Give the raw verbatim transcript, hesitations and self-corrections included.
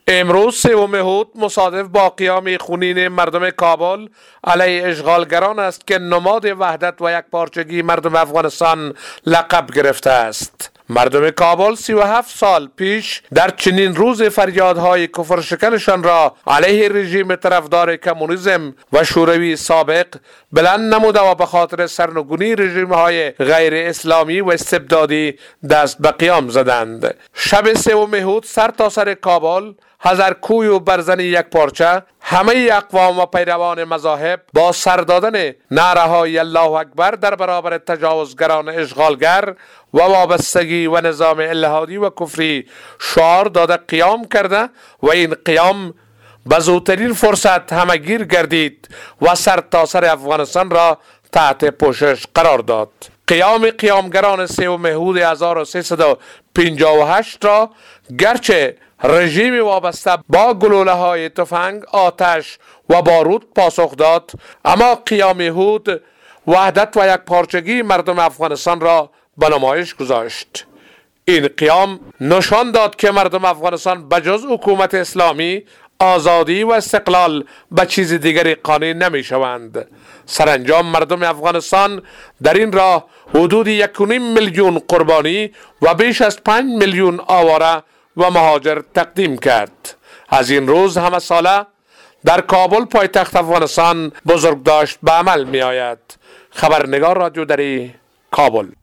امروز سوم هود مصادف با قیام خونین مردم کابل علیه اشغالگران است که نماد وحدت و یکپارچگی مردم افغانستان لقب گرفته است. مردم کابل سی و هفت سال پیش در چنین روز فریادهای کفر شکنشان را علیه رژیم طرفدار کمونیسم و شوروی سابق بلند نموده و به خاطر سرنگونی رژیم‌های غیر اسلامی و استبدادی دست به قیام زدند. شب سوم هود سر تا سر کابل، هزار کوی و برزنی یک پارچه، همه اقوام و پیروان مذاهب با سر دادن نعره‌های الله اکبر در برابر تجاوزگران اشغالگر و وابستگی و نظام الحادی و کفری شعار داده قیام کرده و این قیام به زودترین فرصت همگیر گردید و سر تا سر افغانستان را تحت پوشش قرار داد. قیام قیامگران سوم هود هزار و سیصد و پنجاه و هشت را گرچه رژیم وابسته با گلوله های تفنگ، آتش و بارود پاسخ داد، اما قیام هود وحدت و یکپارچگی مردم افغانستان را به نمایش گذاشت. این قیام نشان داد که مردم افغانستان بجز حکومت اسلامی، آزادی و استقلال به چیز دیگری قانع نمی شوند. سرانجام مردم افغانستان در این راه حدود یک و نیم میلیون قربانی و بیش از پنج میلیون آواره و مهاجر تقدیم کرد. از این روز همه ساله در کابل پایتخت افغانستان بزرگداشت به عمل می آید. خبرنگار رادیو دری، کابل.